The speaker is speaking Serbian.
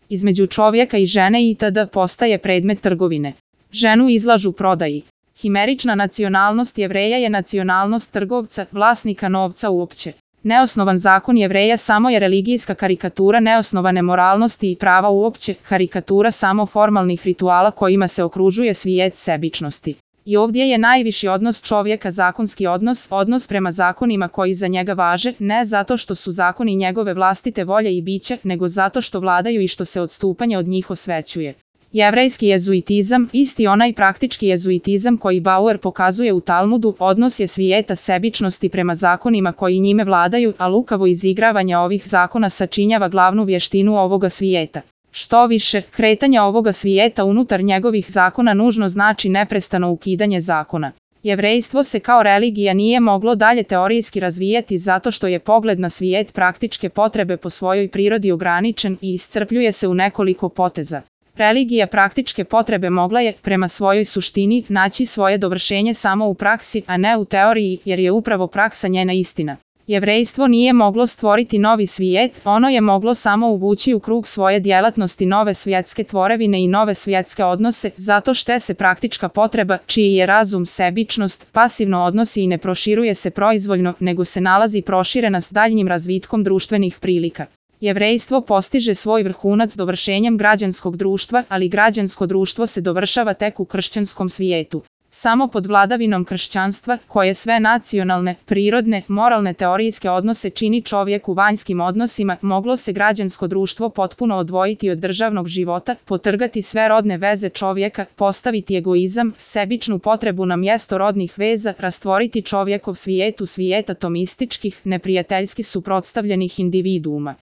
između čovjeka i žene itd. Postaje predmet trgovine. Ženu izlažu prodaji. Himerična nacionalnost Jevreja je nacionalnost trgovca, vlasnika novca uopće. Neosnovan zakon Jevreja samo je religijska karikatura neosnovane moralnosti i prava uopće, karikatura samo formalnih rituala kojima se okružuje svijet sebičnosti. I ovdje je najviši odnos čovjeka zakonski odnos prema zakonima koji za njega važe, ne zato što su zakoni njegove vlastite volje i biće, nego zato što vladaju i što se odstupanje od njih osvećuje. Jevrejski jezuitizam, isti onaj praktički jezuitizam koji Bauer pokazuje u Talmudu, odnos je svijeta sebičnosti prema zakonima koji njime vladaju, a lukavo izigravanje ovih zakona sačinjava glavnu vještinu ovoga svijeta. Što više, kretanje ovoga svijeta unutar njegovih zakona nužno znači neprestano ukidanje zakona. Jevrejstvo se kao religija nije moglo dalje teorijski razvijati zato što je pogled na svijet praktičke potrebe po svojoj prirodi ograničen i iscrpljuje se u nekoliko poteza. Religija praktičke potrebe mogla je, prema svojoj suštini, naći svoje dovršenje samo u praksi, a ne u teoriji, jer je upravo praksa njena istina. Jevrejstvo nije moglo stvoriti novi svijet, ono je moglo samo uvući u krug svoje djelatnosti nove svjetske tvorevine i nove svjetske odnose, zato što se praktička potreba, čiji je razum sebičnost, pasivno odnosi i ne proširuje se proizvoljno, nego se nalazi proširena s daljnjim razvitkom društvenih prilika. Jevrejstvo postiže svoj vrhunac dovršenjem građanskog društva, ali građansko društvo se dovršava tek u kršćanskom svijetu. Samo pod vladavinom kršćanstva, koje sve nacionalne, prirodne, moralne teorijske odnose čini čovjek u vanjskim odnosima, moglo se građansko društvo potpuno odvojiti od državnog života, potrgati sve rodne veze čovjeka, postaviti egoizam, sebičnu potrebu na mjesto rodnih veza, rastvoriti čovjekov svijet u svijet atomističkih, neprijateljski suprotstavljenih individuuma.